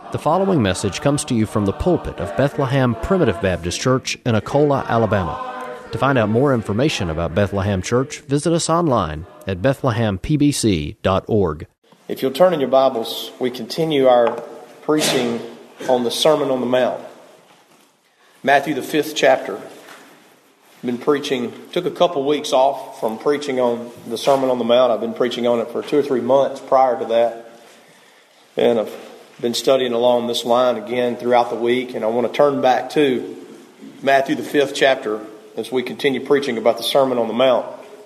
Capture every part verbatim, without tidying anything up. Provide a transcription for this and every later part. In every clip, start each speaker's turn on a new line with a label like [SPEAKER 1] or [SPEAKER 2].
[SPEAKER 1] The following message comes to you from the pulpit of Bethlehem Primitive Baptist Church in Akola, Alabama. To find out more information about Bethlehem Church, visit us online at bethlehem p b c dot org.
[SPEAKER 2] If you'll turn in your Bibles, we continue our preaching on the Sermon on the Mount. Matthew, the fifth chapter. I've been preaching, took a couple weeks off from preaching on the Sermon on the Mount. I've been preaching on it for two or three months prior to that. And I've been studying along this line again throughout the week. And I want to turn back to Matthew, the fifth chapter, as we continue preaching about the Sermon on the Mount.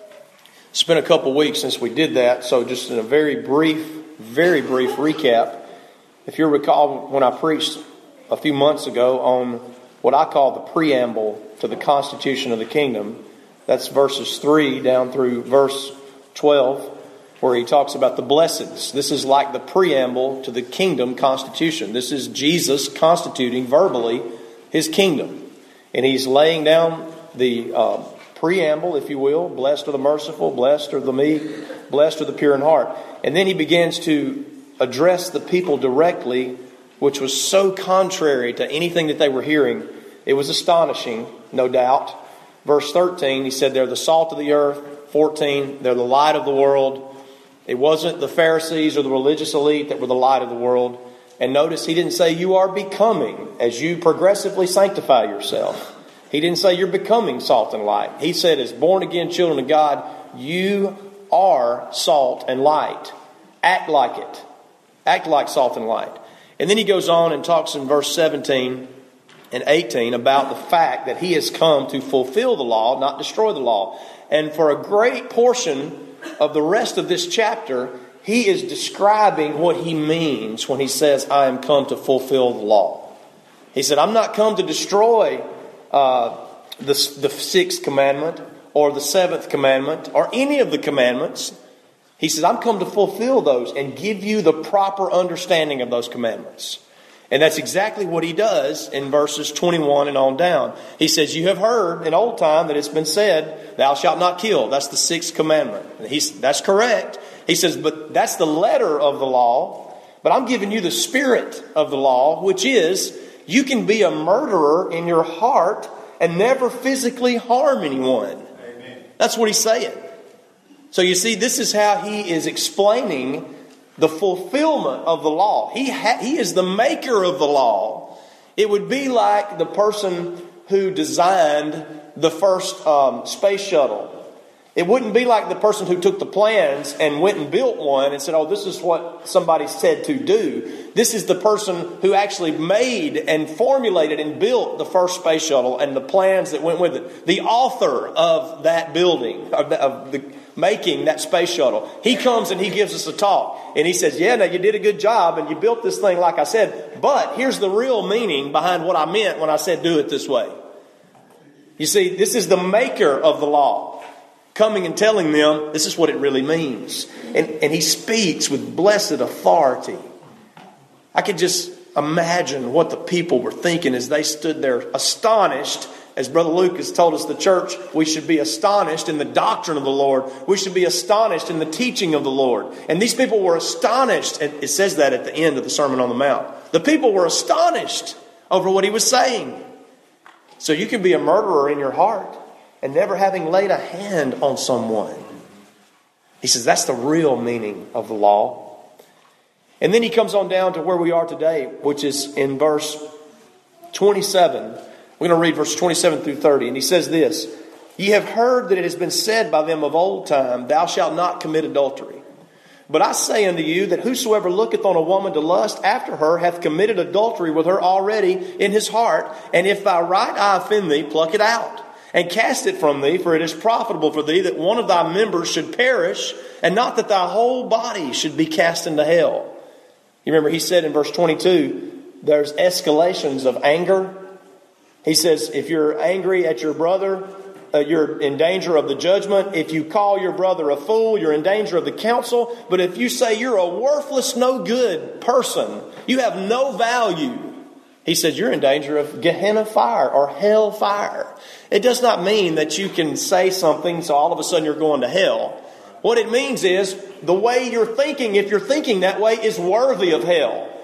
[SPEAKER 2] It's been a couple weeks since we did that, so just in a very brief, very brief recap. If you recall, when I preached a few months ago on what I call the preamble to the Constitution of the Kingdom, that's verses three down through verse twelve, where he talks about the blesseds. This is like the preamble to the kingdom constitution. This is Jesus constituting verbally his kingdom. And he's laying down the uh, preamble, if you will. Blessed are the merciful, blessed are the meek, blessed are the pure in heart. And then he begins to address the people directly, which was so contrary to anything that they were hearing. It was astonishing, no doubt. Verse thirteen, he said, they're the salt of the earth. fourteen, they're the light of the world. It wasn't the Pharisees or the religious elite that were the light of the world. And notice he didn't say you are becoming as you progressively sanctify yourself. He didn't say you're becoming salt and light. He said as born again children of God, you are salt and light. Act like it. Act like salt and light. And then he goes on and talks in verse seventeen and eighteen about the fact that he has come to fulfill the law, not destroy the law. And for a great portion of the rest of this chapter, he is describing what he means when he says, I am come to fulfill the law. He said, I'm not come to destroy uh, the, the sixth commandment or the seventh commandment or any of the commandments. He says, I'm come to fulfill those and give you the proper understanding of those commandments. And that's exactly what he does in verses twenty-one and on down. He says, you have heard in old time that it's been said, thou shalt not kill. That's the sixth commandment. And he's, that's correct. He says, but that's the letter of the law. But I'm giving you the spirit of the law, which is you can be a murderer in your heart and never physically harm anyone. Amen. That's what he's saying. So you see, this is how he is explaining the fulfillment of the law. He ha- he is the maker of the law. It would be like the person who designed the first um, space shuttle. It wouldn't be like the person who took the plans and went and built one and said, oh, this is what somebody said to do. This is the person who actually made and formulated and built the first space shuttle and the plans that went with it. The author of that building, of the, of the making that space shuttle. He comes and he gives us a talk. And he says, yeah, now you did a good job and you built this thing like I said. But here's the real meaning behind what I meant when I said do it this way. You see, this is the maker of the law coming and telling them this is what it really means. And, and he speaks with blessed authority. I could just imagine what the people were thinking as they stood there astonished. As Brother Luke has told us, the church, we should be astonished in the doctrine of the Lord. We should be astonished in the teaching of the Lord. And these people were astonished. And it says that at the end of the Sermon on the Mount. The people were astonished over what he was saying. So you can be a murderer in your heart and never having laid a hand on someone. He says that's the real meaning of the law. And then he comes on down to where we are today, which is in verse twenty-seven. We're going to read verse twenty-seven through thirty. And he says this, ye have heard that it has been said by them of old time, thou shalt not commit adultery. But I say unto you that whosoever looketh on a woman to lust after her hath committed adultery with her already in his heart. And if thy right eye offend thee, pluck it out and cast it from thee, for it is profitable for thee that one of thy members should perish, and not that thy whole body should be cast into hell. You remember he said in verse twenty-two, there's escalations of anger. He says, if you're angry at your brother, uh, you're in danger of the judgment. If you call your brother a fool, you're in danger of the council. But if you say you're a worthless, no good person, you have no value, he says you're in danger of Gehenna fire or hell fire. It does not mean that you can say something so all of a sudden you're going to hell. What it means is the way you're thinking, if you're thinking that way, is worthy of hell.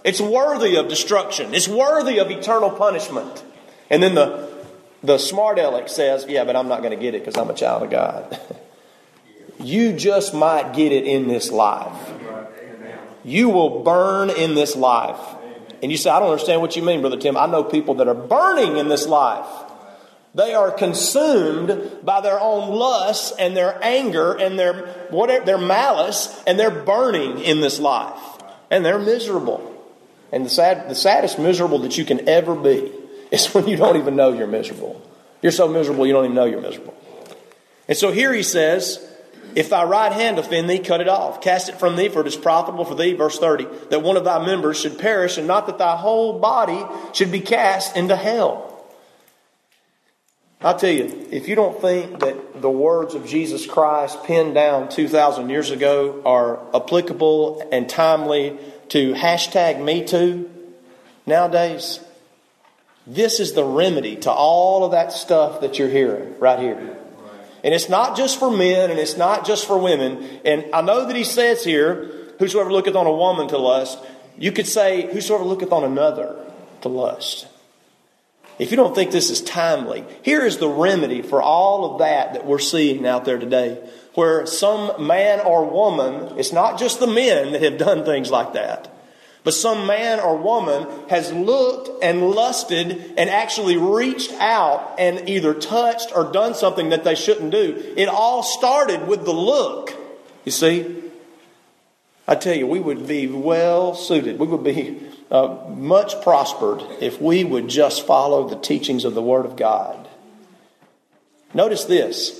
[SPEAKER 2] It's worthy of destruction. It's worthy of eternal punishment. And then the, the smart aleck says, yeah, but I'm not going to get it because I'm a child of God. You just might get it in this life. You will burn in this life. And you say, I don't understand what you mean, Brother Tim. I know people that are burning in this life. They are consumed by their own lusts and their anger and their whatever, their malice, and they're burning in this life. And they're miserable. And the sad, the saddest miserable that you can ever be is when you don't even know you're miserable. You're so miserable you don't even know you're miserable. And so here he says, if thy right hand offend thee, cut it off. Cast it from thee, for it is profitable for thee, verse thirty, that one of thy members should perish, and not that thy whole body should be cast into hell. I'll tell you, if you don't think that the words of Jesus Christ penned down two thousand years ago are applicable and timely to hashtag Me Too nowadays, this is the remedy to all of that stuff that you're hearing right here. And it's not just for men and it's not just for women. And I know that he says here, whosoever looketh on a woman to lust. You could say, whosoever looketh on another to lust. If you don't think this is timely, here is the remedy for all of that that we're seeing out there today. Where some man or woman, it's not just the men that have done things like that, but some man or woman has looked and lusted and actually reached out and either touched or done something that they shouldn't do. It all started with the look. You see, I tell you, we would be well suited. We would be uh, much prospered if we would just follow the teachings of the Word of God. Notice this.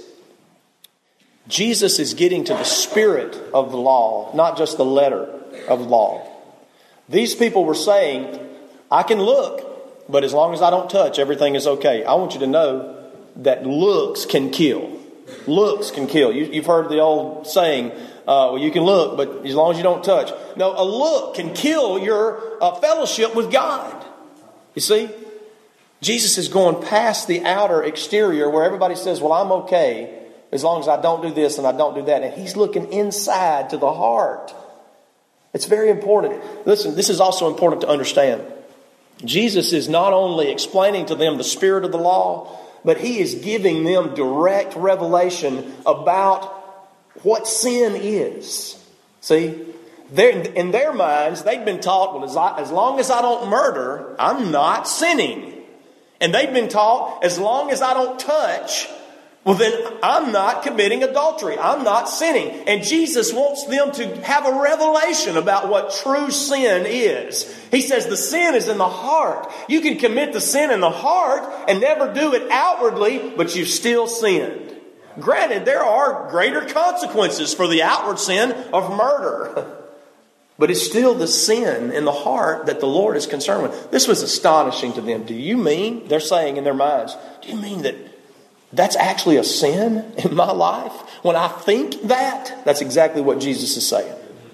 [SPEAKER 2] Jesus is getting to the spirit of the law, not just the letter of the law. These people were saying, I can look, but as long as I don't touch, everything is okay. I want you to know that looks can kill. Looks can kill. You, you've heard the old saying, uh, well, you can look, but as long as you don't touch. No, a look can kill your uh, fellowship with God. You see? Jesus is going past the outer exterior where everybody says, well, I'm okay as long as I don't do this and I don't do that. And he's looking inside to the heart. It's very important. Listen, this is also important to understand. Jesus is not only explaining to them the spirit of the law, but he is giving them direct revelation about what sin is. See, in their minds, they'd been taught, well, as, I, as long as I don't murder, I'm not sinning. And they'd been taught, as long as I don't touch, well, then I'm not committing adultery. I'm not sinning. And Jesus wants them to have a revelation about what true sin is. He says the sin is in the heart. You can commit the sin in the heart and never do it outwardly, but you've still sinned. Granted, there are greater consequences for the outward sin of murder. But it's still the sin in the heart that the Lord is concerned with. This was astonishing to them. Do you mean, they're saying in their minds, do you mean that that's actually a sin in my life? When I think that, that's exactly what Jesus is saying.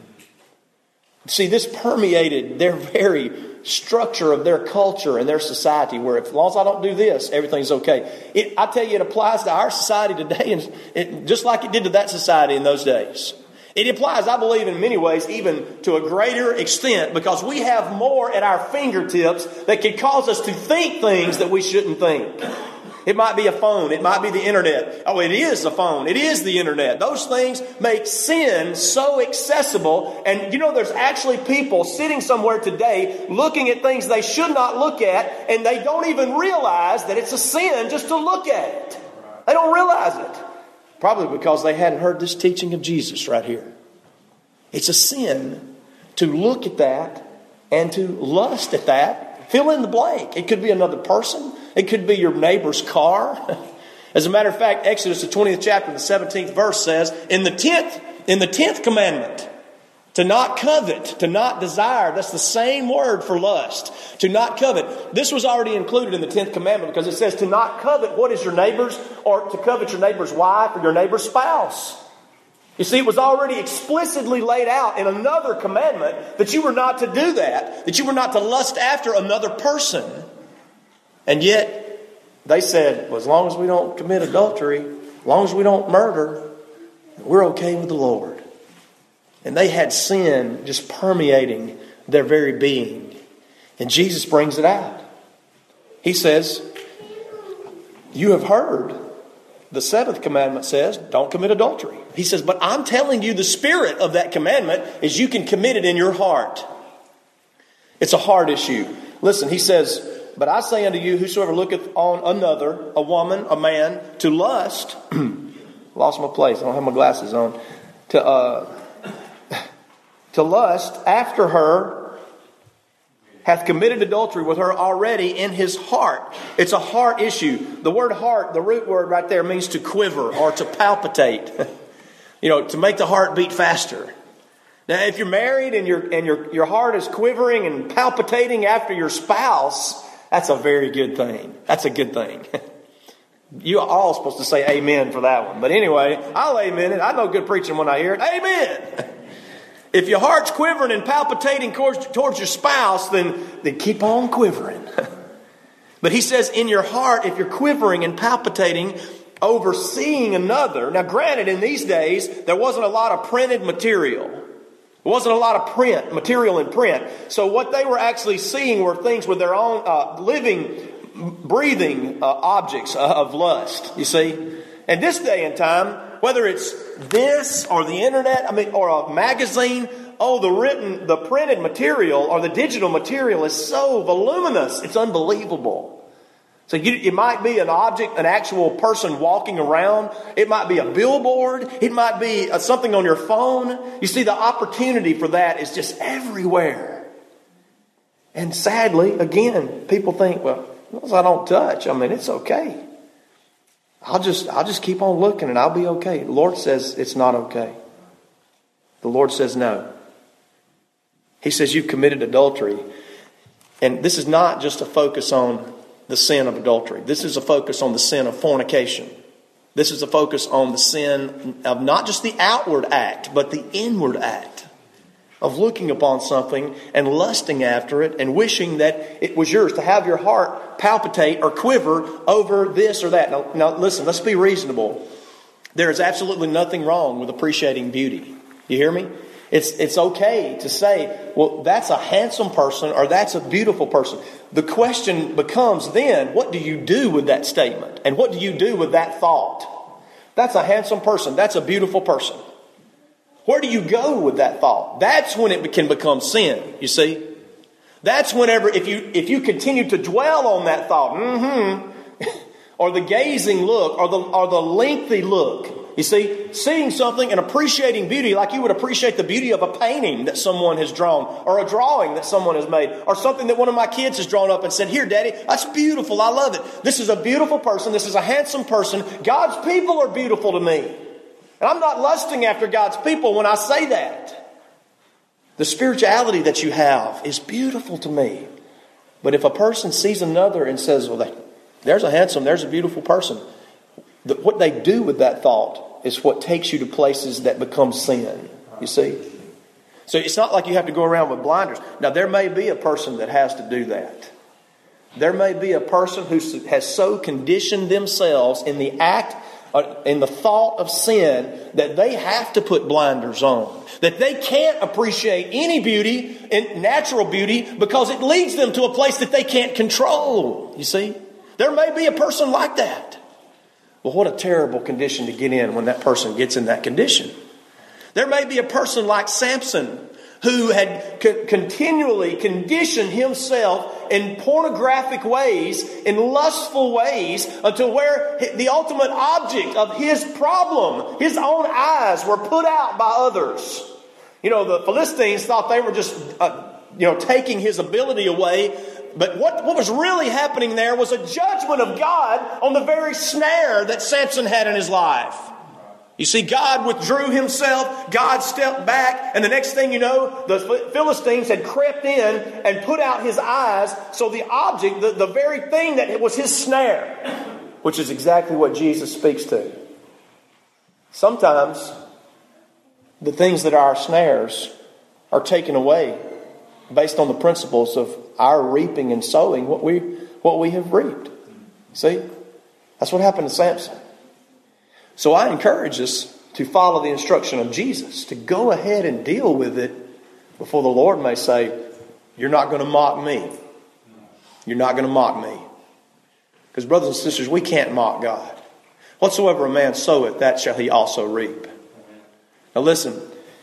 [SPEAKER 2] See, this permeated their very structure of their culture and their society, where if, as long as I don't do this, everything's okay. It, I tell you, it applies to our society today, and it, just like it did to that society in those days. It applies, I believe, in many ways, even to a greater extent, because we have more at our fingertips that can cause us to think things that we shouldn't think. It might be a phone. It might be the internet. Oh, it is a phone. It is the internet. Those things make sin so accessible. And you know, there's actually people sitting somewhere today looking at things they should not look at, and they don't even realize that it's a sin just to look at it. They don't realize it. Probably because they hadn't heard this teaching of Jesus right here. It's a sin to look at that and to lust at that. Fill in the blank. It could be another person. It could be your neighbor's car. As a matter of fact, Exodus, the twentieth chapter, the seventeenth verse says, in the tenth, in the tenth commandment, to not covet, to not desire. That's the same word for lust. To not covet. This was already included in the tenth commandment because it says to not covet what is your neighbor's, or to covet your neighbor's wife or your neighbor's spouse. You see, it was already explicitly laid out in another commandment that you were not to do that. That you were not to lust after another person. And yet, they said, well, as long as we don't commit adultery, as long as we don't murder, we're okay with the Lord. And they had sin just permeating their very being. And Jesus brings it out. He says, you have heard the seventh commandment says, don't commit adultery. He says, but I'm telling you the spirit of that commandment is you can commit it in your heart. It's a heart issue. Listen, he says, but I say unto you, whosoever looketh on another, a woman, a man, to lust, lost my place, I don't have my glasses on, to uh, to lust after her, hath committed adultery with her already in his heart. It's a heart issue. The word heart, the root word right there, means to quiver or to palpitate. You know, to make the heart beat faster. Now, if you're married and your and your your heart is quivering and palpitating after your spouse, that's a very good thing. That's a good thing. You are all supposed to say amen for that one. But anyway, I'll amen it. I know good preaching when I hear it. Amen. If your heart's quivering and palpitating towards, towards your spouse, then, then keep on quivering. But he says in your heart, if you're quivering and palpitating over seeing another. Now granted, in these days, there wasn't a lot of printed material. There wasn't a lot of print, material in print. So what they were actually seeing were things with their own uh, living, breathing uh, objects of lust, you see. And this day and time, whether it's this or the internet, I mean, or a magazine, oh, the written, the printed material or the digital material is so voluminous, it's unbelievable. So you, it might be an object, an actual person walking around. It might be a billboard. It might be uh, something on your phone. You see, the opportunity for that is just everywhere. And sadly, again, people think, well, as long as I don't touch, I mean, it's okay. I'll just I'll just keep on looking and I'll be okay. The Lord says it's not okay. The Lord says no. He says you've committed adultery. And this is not just a focus on the sin of adultery. This is a focus on the sin of fornication. This is a focus on the sin of not just the outward act, but the inward act of looking upon something and lusting after it and wishing that it was yours, to have your heart palpitate or quiver over this or that. Now, now listen, let's be reasonable. There is absolutely nothing wrong with appreciating beauty. You hear me? It's it's okay to say, well, that's a handsome person or that's a beautiful person. The question becomes then, what do you do with that statement? And what do you do with that thought? That's a handsome person. That's a beautiful person. Where do you go with that thought? That's when it can become sin, you see. That's whenever, if you if you continue to dwell on that thought, mm-hmm, or the gazing look, or the or the lengthy look, you see, seeing something and appreciating beauty like you would appreciate the beauty of a painting that someone has drawn, or a drawing that someone has made, or something that one of my kids has drawn up and said, here, Daddy, that's beautiful, I love it. This is a beautiful person, this is a handsome person, God's people are beautiful to me. And I'm not lusting after God's people when I say that. The spirituality that you have is beautiful to me. But if a person sees another and says, well, there's a handsome, there's a beautiful person, what they do with that thought is what takes you to places that become sin. You see? So it's not like you have to go around with blinders. Now, there may be a person that has to do that. There may be a person who has so conditioned themselves in the act, in the thought of sin, that they have to put blinders on. That they can't appreciate any beauty, natural beauty, because it leads them to a place that they can't control. You see? There may be a person like that. Well, what a terrible condition to get in when that person gets in that condition. There may be a person like Samson who had co- continually conditioned himself in pornographic ways, in lustful ways, until where the ultimate object of his problem, his own eyes, were put out by others. You know, the Philistines thought they were just, uh, you know, taking his ability away. But what, what was really happening there was a judgment of God on the very snare that Samson had in his life. You see, God withdrew himself, God stepped back, and the next thing you know, the Philistines had crept in and put out his eyes. So the object, the, the very thing that was his snare, which is exactly what Jesus speaks to. Sometimes the things that are our snares are taken away based on the principles of our reaping and sowing what we what we have reaped. See? That's what happened to Samson. So I encourage us to follow the instruction of Jesus, to go ahead and deal with it before the Lord may say, you're not going to mock me. You're not going to mock me. Because brothers and sisters, we can't mock God. Whatsoever a man soweth, that shall he also reap. Now listen,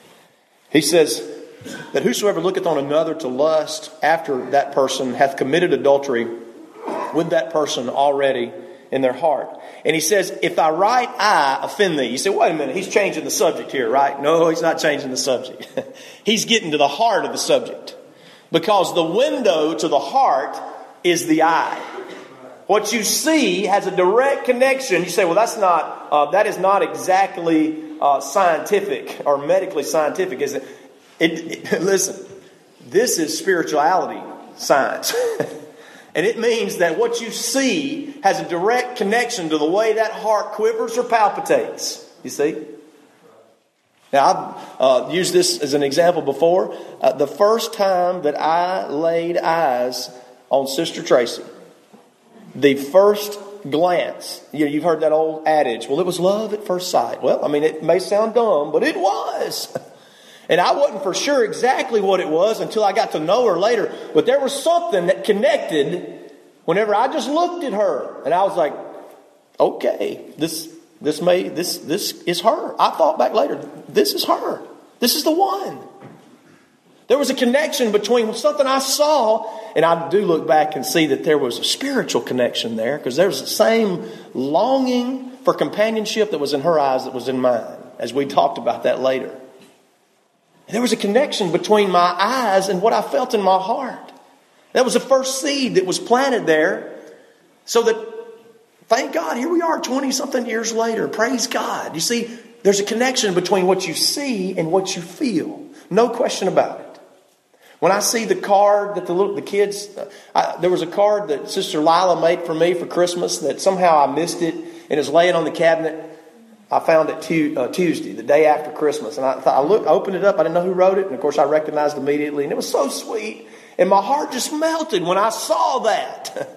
[SPEAKER 2] he says that whosoever looketh on another to lust after that person hath committed adultery with that person already in their heart. And he says, if thy right eye offend thee. You say, wait a minute, he's changing the subject here, right? No, he's not changing the subject. He's getting to the heart of the subject. Because the window to the heart is the eye. What you see has a direct connection. You say, well, that's not, uh, that is not exactly uh, scientific or medically scientific, is it? It, it listen, this is spirituality science. And it means that what you see has a direct connection to the way that heart quivers or palpitates. You see? Now, I've uh, used this as an example before. Uh, the first time that I laid eyes on Sister Tracy, the first glance, you know, you've heard that old adage, well, it was love at first sight. Well, I mean, it may sound dumb, but it was. And I wasn't for sure exactly what it was until I got to know her later. But there was something that connected whenever I just looked at her. And I was like, okay, this this may this this is her. I thought back later, this is her. This is the one. There was a connection between something I saw, and I do look back and see that there was a spiritual connection there, because there was the same longing for companionship that was in her eyes that was in mine, as we talked about that later. There was a connection between my eyes and what I felt in my heart. That was the first seed that was planted there. So that, thank God, here we are twenty-something years later. Praise God. You see, there's a connection between what you see and what you feel. No question about it. When I see the card that the little, the kids... I, there was a card that Sister Lila made for me for Christmas that somehow I missed it and is laying on the cabinet. I found it tu- uh, Tuesday, the day after Christmas. And I thought, I looked, I opened it up. I didn't know who wrote it. And of course, I recognized it immediately. And it was so sweet. And my heart just melted when I saw that.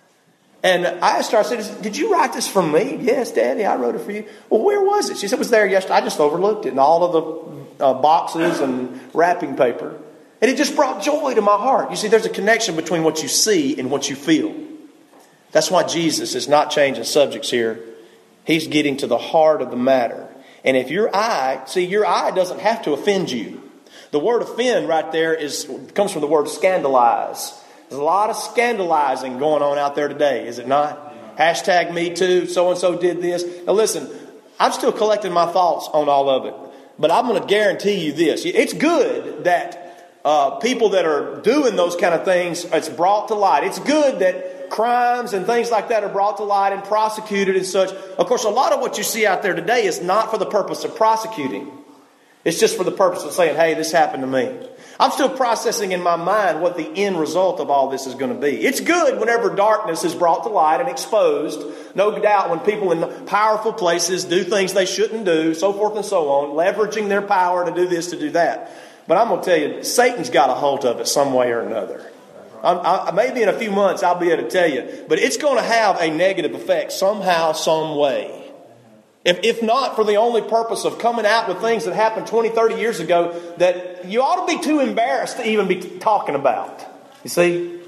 [SPEAKER 2] And I asked her, I said, did you write this for me? Yes, Daddy, I wrote it for you. Well, where was it? She said, it was there yesterday. I just overlooked it in all of the uh, boxes and wrapping paper. And it just brought joy to my heart. You see, there's a connection between what you see and what you feel. That's why Jesus is not changing subjects here. He's getting to the heart of the matter. And if your eye, see, your eye doesn't have to offend you. The word offend right there is comes from the word scandalize. There's a lot of scandalizing going on out there today, is it not? Hashtag me too, so-and-so did this. Now listen, I'm still collecting my thoughts on all of it. But I'm going to guarantee you this. It's good that uh, people that are doing those kind of things, it's brought to light. It's good that crimes and things like that are brought to light and prosecuted and such. Of course, a lot of what you see out there today is not for the purpose of prosecuting. It's just for the purpose of saying, hey, this happened to me. I'm still processing in my mind what the end result of all this is going to be. It's good whenever darkness is brought to light and exposed. No doubt when people in powerful places do things they shouldn't do, so forth and so on, leveraging their power to do this, to do that. But I'm going to tell you, Satan's got a hold of it some way or another. I, maybe in a few months I'll be able to tell you. But it's going to have a negative effect somehow, some way. If, if not for the only purpose of coming out with things that happened twenty, thirty years ago that you ought to be too embarrassed to even be talking about. You see?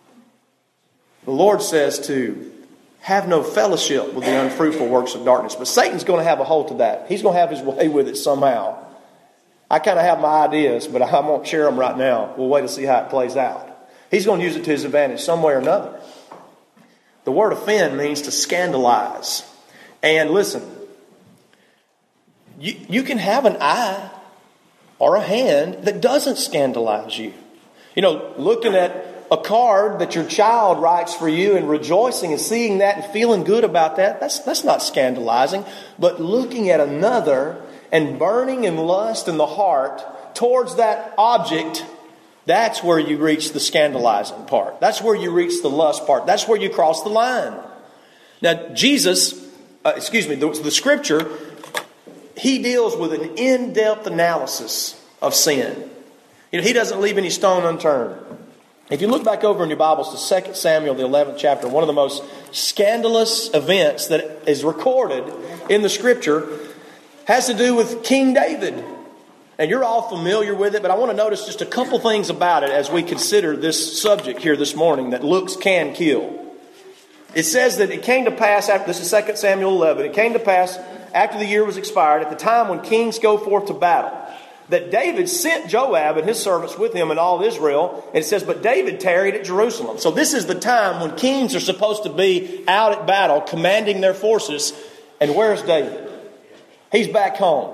[SPEAKER 2] The Lord says to have no fellowship with the unfruitful works of darkness. But Satan's going to have a hold to that. He's going to have his way with it somehow. I kind of have my ideas, but I won't share them right now. We'll wait to see how it plays out. He's going to use it to his advantage some way or another. The word offend means to scandalize. And listen, you, you can have an eye or a hand that doesn't scandalize you. You know, looking at a card that your child writes for you and rejoicing and seeing that and feeling good about that, that's, that's not scandalizing. But looking at another and burning in lust in the heart towards that object, that's where you reach the scandalizing part. That's where you reach the lust part. That's where you cross the line. Now, Jesus, uh, excuse me, the, the Scripture, He deals with an in-depth analysis of sin. You know, He doesn't leave any stone unturned. If you look back over in your Bibles to Second Samuel, the eleventh chapter, one of the most scandalous events that is recorded in the Scripture has to do with King David. And you're all familiar with it, but I want to notice just a couple things about it as we consider this subject here this morning, that looks can kill. It says that it came to pass, after this is Second Samuel eleven, it came to pass after the year was expired, at the time when kings go forth to battle, that David sent Joab and his servants with him and all Israel. And it says, but David tarried at Jerusalem. So this is the time when kings are supposed to be out at battle, commanding their forces. And where's David? He's back home.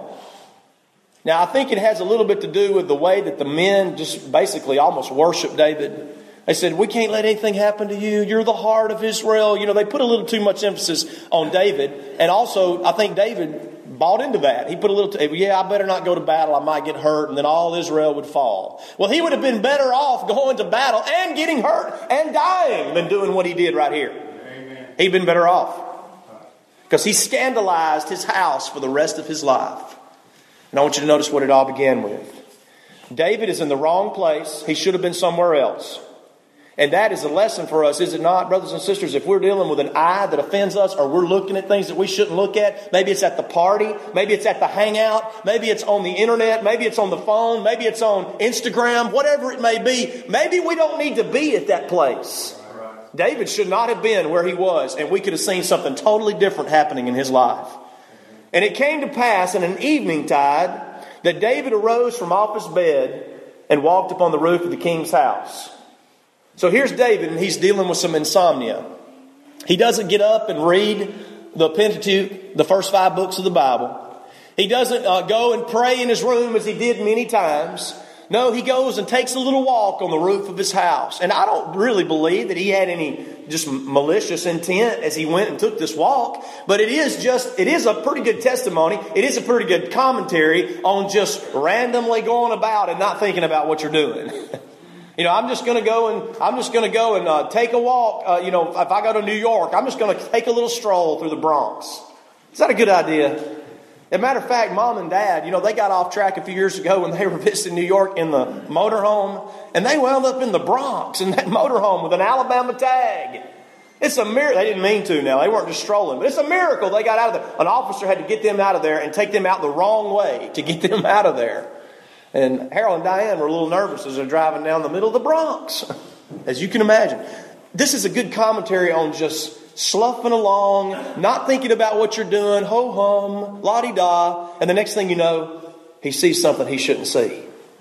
[SPEAKER 2] Now, I think it has a little bit to do with the way that the men just basically almost worship David. They said, we can't let anything happen to you. You're the heart of Israel. You know, they put a little too much emphasis on David. And also, I think David bought into that. He put a little, t- yeah, I better not go to battle. I might get hurt. And then all Israel would fall. Well, he would have been better off going to battle and getting hurt and dying than doing what he did right here. Amen. He'd been better off. Because he scandalized his house for the rest of his life. And I want you to notice what it all began with. David is in the wrong place. He should have been somewhere else. And that is a lesson for us, is it not, brothers and sisters? If we're dealing with an eye that offends us, or we're looking at things that we shouldn't look at, maybe it's at the party, maybe it's at the hangout, maybe it's on the internet, maybe it's on the phone, maybe it's on Instagram, whatever it may be, maybe we don't need to be at that place. David should not have been where he was, and we could have seen something totally different happening in his life. And it came to pass in an evening tide that David arose from off his bed and walked upon the roof of the king's house. So here's David, and he's dealing with some insomnia. He doesn't get up and read the Pentateuch, the first five books of the Bible. He doesn't uh, go and pray in his room as he did many times. No, he goes and takes a little walk on the roof of his house. And I don't really believe that he had any just malicious intent as he went and took this walk. But it is just, it is a pretty good testimony. It is a pretty good commentary on just randomly going about and not thinking about what you're doing. You know, I'm just going to go and I'm just going to go and uh, take a walk. Uh, you know, if I go to New York, I'm just going to take a little stroll through the Bronx. Is that a good idea? As a matter of fact, Mom and Dad, you know, they got off track a few years ago when they were visiting New York in the motorhome, and they wound up in the Bronx in that motorhome with an Alabama tag. It's a miracle. They didn't mean to now. They weren't just strolling, but it's a miracle they got out of there. An officer had to get them out of there and take them out the wrong way to get them out of there. And Harold and Diane were a little nervous as they're driving down the middle of the Bronx, as you can imagine. This is a good commentary on just sloughing along, not thinking about what you're doing, ho-hum, la-di-da, and the next thing you know, he sees something he shouldn't see.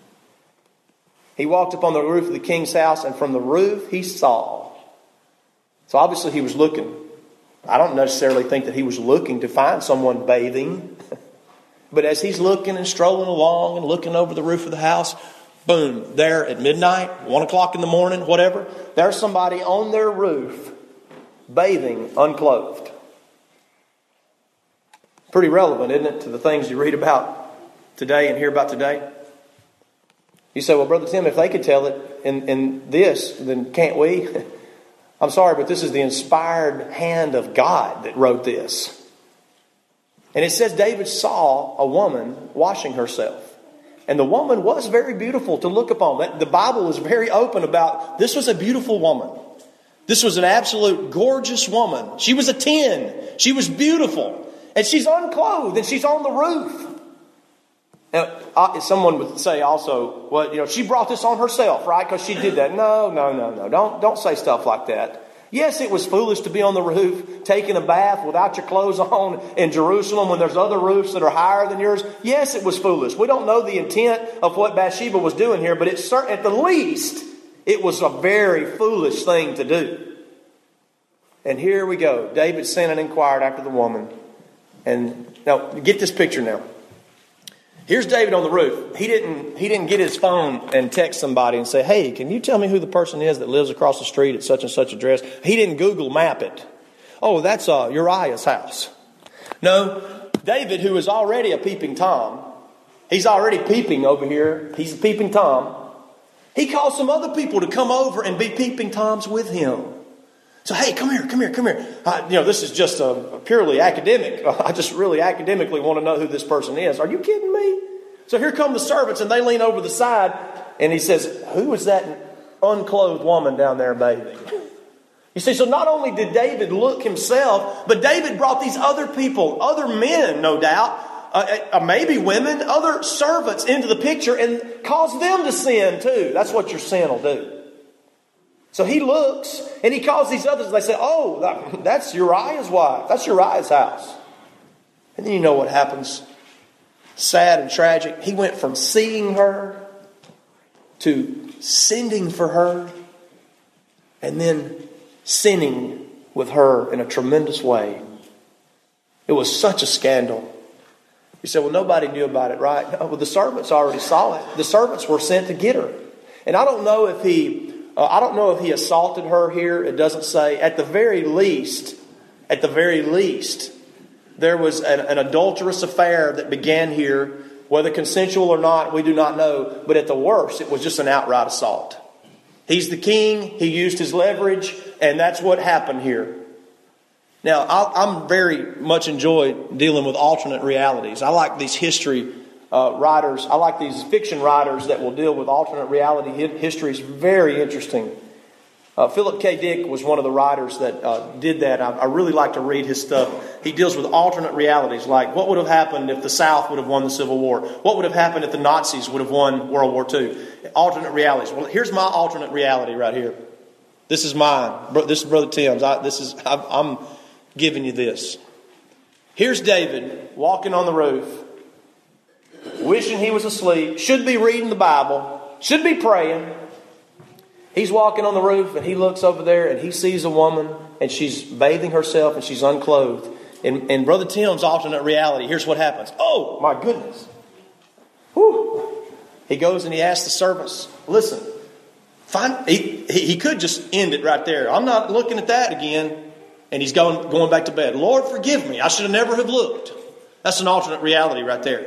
[SPEAKER 2] He walked up on the roof of the king's house, and from the roof he saw. So obviously he was looking. I don't necessarily think that he was looking to find someone bathing. But as he's looking and strolling along and looking over the roof of the house, boom, there at midnight, one o'clock in the morning, whatever, there's somebody on their roof bathing unclothed. Pretty relevant, isn't it, to the things you read about today and hear about today? You say, well, Brother Tim, if they could tell it in, in this, then can't we? I'm sorry, but this is the inspired hand of God that wrote this. And it says David saw a woman washing herself. And the woman was very beautiful to look upon. The Bible is very open about this was a beautiful woman. This was an absolute gorgeous woman. She was a ten. She was beautiful. And she's unclothed and she's on the roof. Now, someone would say also, well, you know, she brought this on herself, right? Because she did that. No, no, no, no. Don't, don't say stuff like that. Yes, it was foolish to be on the roof taking a bath without your clothes on in Jerusalem when there's other roofs that are higher than yours. Yes, it was foolish. We don't know the intent of what Bathsheba was doing here, but it's certain, at the least, it was a very foolish thing to do. And here we go. David sent and inquired after the woman. And now, get this picture now. Here's David on the roof. He didn't, he didn't get his phone and text somebody and say, hey, can you tell me who the person is that lives across the street at such and such address? He didn't Google map it. Oh, that's uh, Uriah's house. No, David, who is already a peeping Tom, he's already peeping over here. He's a peeping Tom. He calls some other people to come over and be peeping Toms with him. So, hey, come here, come here, come here. Uh, you know, this is just a, a purely academic. I just really academically want to know who this person is. Are you kidding me? So here come the servants, and they lean over the side, and he says, who is that unclothed woman down there bathing? You see, so not only did David look himself, but David brought these other people, other men, no doubt, uh, uh, maybe women, other servants into the picture and cause them to sin too. That's what your sin will do. So he looks and he calls these others and they say, oh, that, that's Uriah's wife. That's Uriah's house. And then you know what happens. Sad and tragic. He went from seeing her to sending for her and then sinning with her in a tremendous way. It was such a scandal. You say, well, nobody knew about it, right? No, well, the servants already saw it. The servants were sent to get her. And I don't know if he, uh, I don't know if he assaulted her here. It doesn't say. At the very least, at the very least, there was an, an adulterous affair that began here. Whether consensual or not, we do not know. But at the worst, it was just an outright assault. He's the king. He used his leverage. And that's what happened here. Now, I, I'm very much enjoy dealing with alternate realities. I like these history uh, writers. I like these fiction writers that will deal with alternate reality history. It's very interesting. Uh, Philip K. Dick was one of the writers that uh, did that. I, I really like to read his stuff. He deals with alternate realities, like what would have happened if the South would have won the Civil War? What would have happened if the Nazis would have won World War Two? Alternate realities. Well, here's my alternate reality right here. This is mine. This is Brother Tim's. I, this is I, I'm giving you this. Here's David walking on the roof, wishing he was asleep. Should be reading the Bible. Should be praying. He's walking on the roof and he looks over there and he sees a woman and she's bathing herself and she's unclothed. In, in Brother Tim's alternate reality, here's what happens. Oh, my goodness. Whew. He goes and he asks the servants, listen, find, he, he could just end it right there. I'm not looking at that again. And he's going, going back to bed. Lord, forgive me. I should have never have looked. That's an alternate reality right there.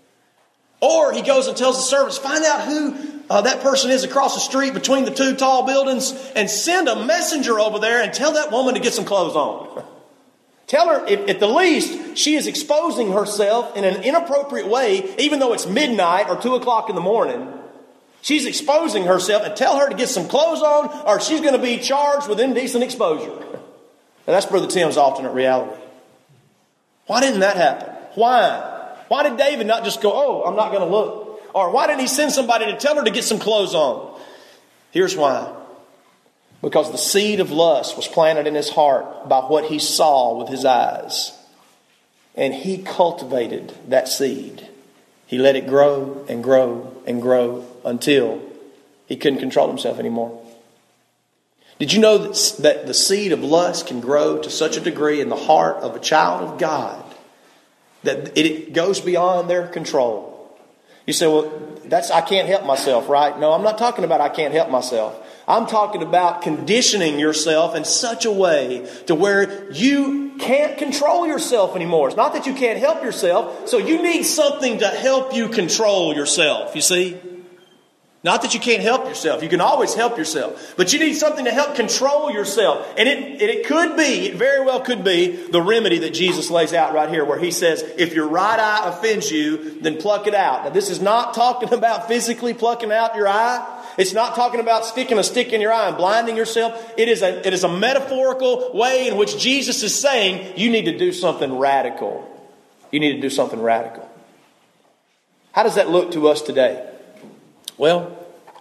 [SPEAKER 2] Or he goes and tells the servants, find out who uh, that person is across the street between the two tall buildings and send a messenger over there and tell that woman to get some clothes on. Tell her, if, at the least, she is exposing herself in an inappropriate way, even though it's midnight or two o'clock in the morning. She's exposing herself, and tell her to get some clothes on or she's going to be charged with indecent exposure. And that's Brother Tim's alternate reality. Why didn't that happen? Why? Why did David not just go, oh, I'm not going to look? Or why didn't he send somebody to tell her to get some clothes on? Here's why. Because the seed of lust was planted in his heart by what he saw with his eyes. And he cultivated that seed. He let it grow and grow and grow until he couldn't control himself anymore. Did you know that the seed of lust can grow to such a degree in the heart of a child of God that it goes beyond their control? You say, well, that's I can't help myself, right? No, I'm not talking about I can't help myself. I'm talking about conditioning yourself in such a way to where you can't control yourself anymore. It's not that you can't help yourself, so you need something to help you control yourself, you see? Not that you can't help yourself. You can always help yourself. But you need something to help control yourself. And it, and it could be, it very well could be, the remedy that Jesus lays out right here, where he says, if your right eye offends you, then pluck it out. Now, this is not talking about physically plucking out your eye. It's not talking about sticking a stick in your eye and blinding yourself. It is a, it is a metaphorical way in which Jesus is saying, you need to do something radical. You need to do something radical. How does that look to us today? Well,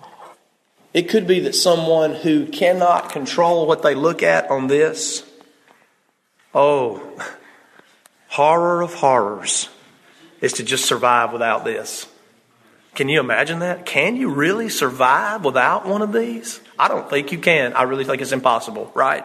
[SPEAKER 2] it could be that someone who cannot control what they look at on this, oh, horror of horrors, is to just survive without this. Can you imagine that? Can you really survive without one of these? I don't think you can. I really think it's impossible, right?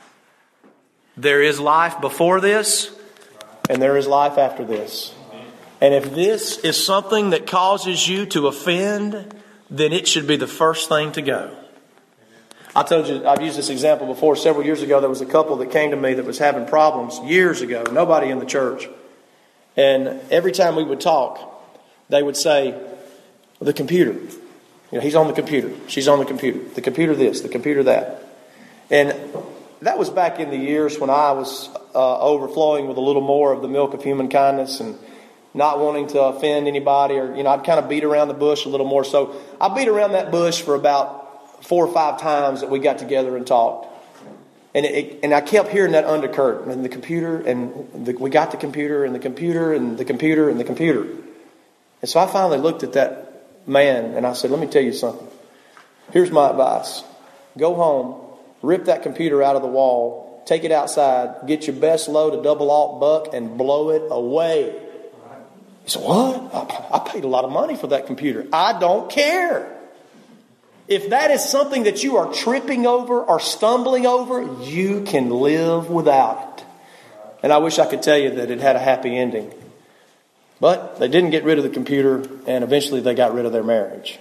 [SPEAKER 2] There is life before this, and there is life after this. And if this is something that causes you to offend, then it should be the first thing to go. I told you, I've used this example before. Several years ago, there was a couple that came to me that was having problems years ago. Nobody in the church. And every time we would talk, they would say, the computer. You know, he's on the computer. She's on the computer. The computer this, the computer that. And that was back in the years when I was uh, overflowing with a little more of the milk of human kindness and not wanting to offend anybody, or, you know, I'd kind of beat around the bush a little more. So I beat around that bush for about four or five times that we got together and talked. And it, and I kept hearing that undercurrent, and the computer, and the, we got the computer, and the computer, and the computer, and the computer. And so I finally looked at that man, and I said, let me tell you something. Here's my advice. Go home, rip that computer out of the wall, take it outside, get your best load of double alt buck, and blow it away. He said, what? I, I paid a lot of money for that computer. I don't care. If that is something that you are tripping over or stumbling over, you can live without it. And I wish I could tell you that it had a happy ending. But they didn't get rid of the computer, and eventually they got rid of their marriage.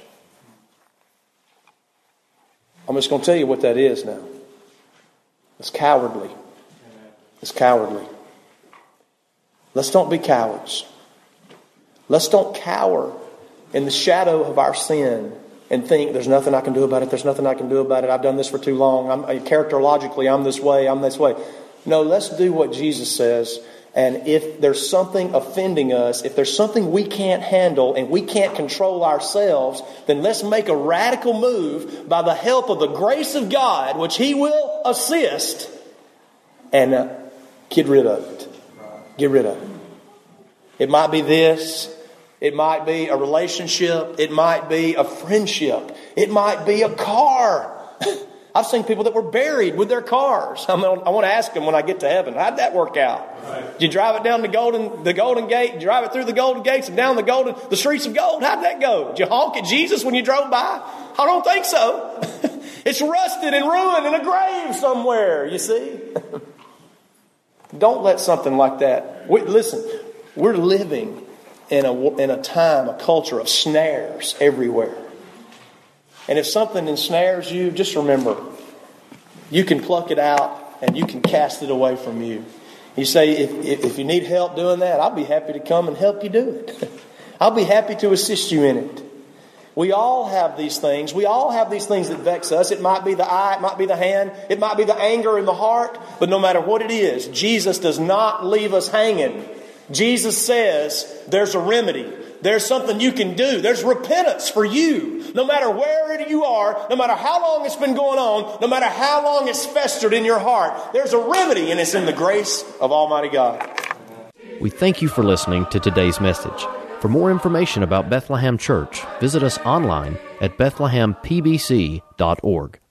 [SPEAKER 2] I'm just going to tell you what that is now. It's cowardly. It's cowardly. Let's don't be cowards. Let's don't cower in the shadow of our sin and think, there's nothing I can do about it. There's nothing I can do about it. I've done this for too long. I'm, characterologically, I'm this way. I'm this way. No, let's do what Jesus says. And if there's something offending us, if there's something we can't handle and we can't control ourselves, then let's make a radical move by the help of the grace of God, which He will assist, and uh, get rid of it. Get rid of it. It might be this. It might be a relationship. It might be a friendship. It might be a car. I've seen people that were buried with their cars. I, mean, I want to ask them when I get to heaven, how'd that work out? Right. Did you drive it down the golden, the golden gate? Did you drive it through the golden gates and down the golden, the streets of gold? How'd that go? Did you honk at Jesus when you drove by? I don't think so. It's rusted and ruined in a grave somewhere, you see. Don't let something like that. We, listen, we're living in a, in a time, a culture of snares everywhere. And if something ensnares you, just remember, you can pluck it out and you can cast it away from you. You say, if, if, if you need help doing that, I'll be happy to come and help you do it. I'll be happy to assist you in it. We all have these things. We all have these things that vex us. It might be the eye, it might be the hand, it might be the anger in the heart. But no matter what it is, Jesus does not leave us hanging. Jesus says there's a remedy. There's something you can do. There's repentance for you. No matter where you are, no matter how long it's been going on, no matter how long it's festered in your heart, there's a remedy, and it's in the grace of Almighty God.
[SPEAKER 1] We thank you for listening to today's message. For more information about Bethlehem Church, visit us online at bethlehem p b c dot org.